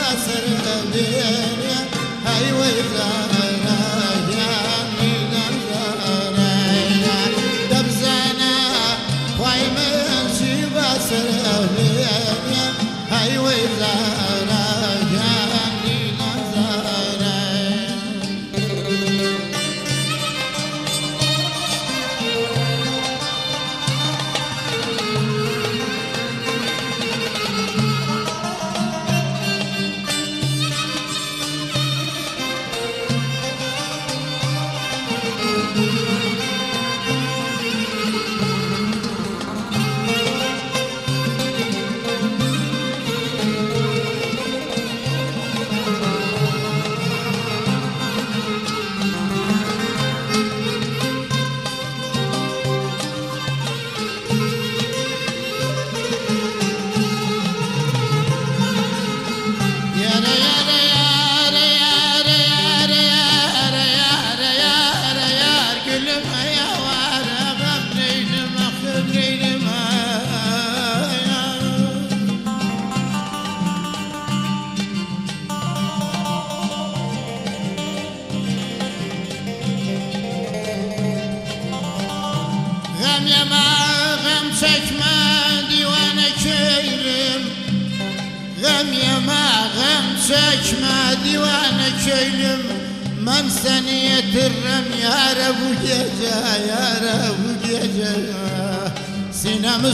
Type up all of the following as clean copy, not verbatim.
بسر بيني هاي وزارة يعني نزارة دبزنا خوي منشي بسر بيني هاي وزارة يعني نزارة غم يما غم çekme divane köylüm غم يما غم çekme divane köylüm ben seni yetiririm yâre bu gece yâre bu gece sinemi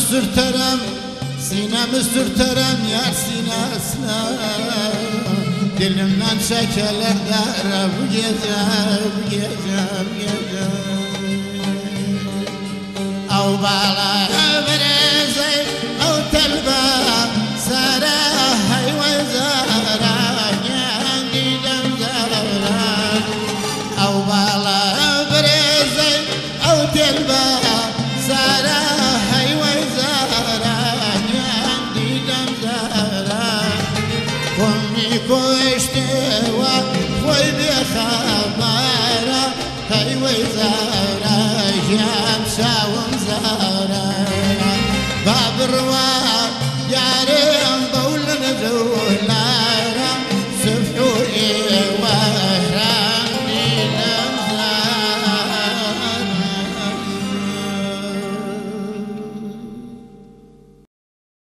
sürterim yar sinesine dilimden çekeler dere bu gece bu gece bu gece أو بالا برزي أو تلبا سارة هاي وزارة يعني دم زارة أو بالا برزي أو تلبا سارة هاي وزارة يعني دم زارة قومي كوشتوا خوي بخبارة هاي وزارة جام ساوم زارة بابر